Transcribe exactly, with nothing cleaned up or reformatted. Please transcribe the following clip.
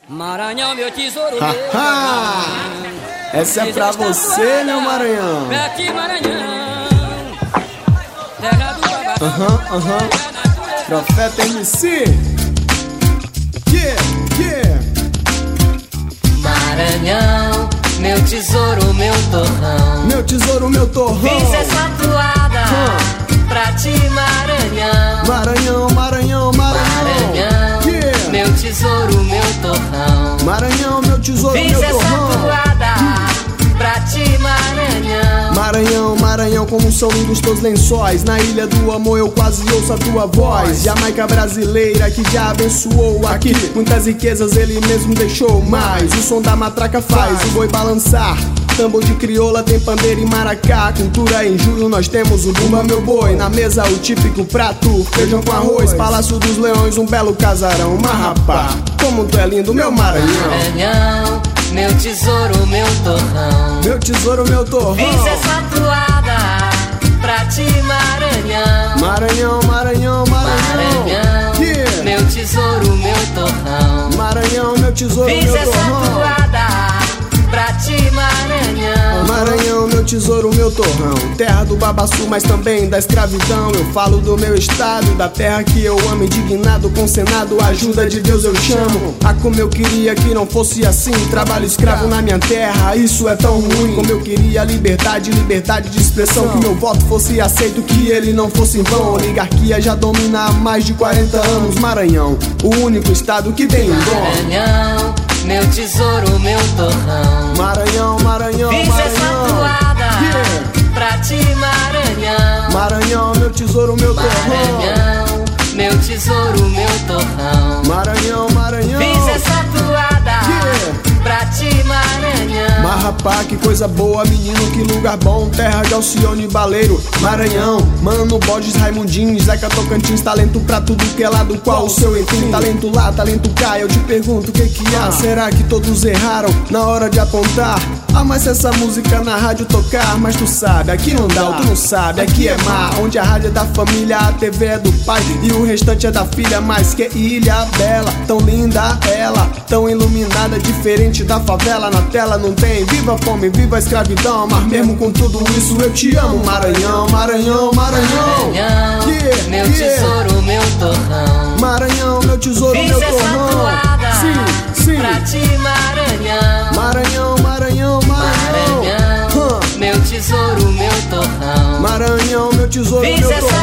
Maranhão, meu tesouro, ha, meu ha. Essa é pra você, meu Maranhão. Vem aqui, Maranhão, terra do babacão. Aham, aham. Profeta M C. Yeah, yeah. Maranhão, meu tesouro, meu torrão. Meu tesouro, meu torrão. Fiz essa toada hum. pra ti, Maranhão. Maranhão, Maranhão, Maranhão. Maranhão, yeah. meu tesouro, meu torrão. Maranhão, meu tesouro, Fiz meu essa torrão. toada pra ti, Maranhão. Maranhão, Maranhão, como são lindos teus lençóis. Na ilha do amor eu quase ouço a tua voz. Jamaica brasileira que já abençoou aqui. Muitas riquezas ele mesmo deixou. Mas o som da matraca faz o boi balançar. Tambor de crioula tem pandeiro e maracá. Cultura em julho nós temos o bumba meu boi. Na mesa o típico prato, feijão com arroz. Palácio dos Leões, um belo casarão. Marrapá, como tu é lindo, meu Maranhão. Maranhão, meu tesouro, meu torrão. Meu tesouro, meu torrão. Fiz essa toada pra ti, Maranhão. Maranhão, Maranhão, Maranhão. Maranhão, yeah. meu tesouro, meu torrão. Maranhão, meu tesouro, Fiz meu essa torrão. toada pra ti, Maranhão. Maranhão, meu tesouro, meu torrão. Terra do babaçu, mas também da escravidão. Eu falo do meu estado, da terra que eu amo. Indignado com o Senado, ajuda de Deus eu chamo. Ah, como eu queria que não fosse assim. Trabalho escravo na minha terra, isso é tão ruim. Como eu queria liberdade, liberdade de expressão. Que meu voto fosse aceito, que ele não fosse em vão. Oligarquia já domina há mais de quarenta anos. Maranhão, o único estado que tem um dom. Maranhão, meu tesouro, meu torrão. Maranhão, Maranhão, Fiz Maranhão. essa toada yeah. pra ti, Maranhão. Maranhão, meu tesouro, meu torrão. Maranhão, meu tesouro, meu torrão. Maranhão, Maranhão. Fiz essa toada yeah. pra ti, Maranhão. Marrapá, que coisa boa, menino, que lugar bom. Terra de Alcione e Baleiro. Maranhão, Mano, Borges, Raimundinho, Zeca Tocantins. Talento pra tudo que é lado, qual o seu enfim. Talento lá, talento cá, eu te pergunto o que que há. Será que todos erraram na hora de apontar? Ah, mas se essa música na rádio tocar. Mas tu sabe, aqui não dá, tu não sabe, aqui é mar. Onde a rádio é da família, a T V é do pai e o restante é da filha. Mas que ilha bela, tão linda ela, tão iluminada, diferente da favela. Na tela não tem viva a fome, viva a escravidão. Mas mesmo com tudo isso eu te amo. Maranhão, Maranhão, Maranhão. Maranhão, yeah, meu yeah. tesouro, meu torrão. Maranhão, meu tesouro, Fiz meu essa torrão. toada Sim, sim. pra ti, Maranhão. Maranhão, Maranhão, Maranhão. Maranhão, huh. meu tesouro, meu torrão. Maranhão, meu tesouro, Fiz meu essa torrão.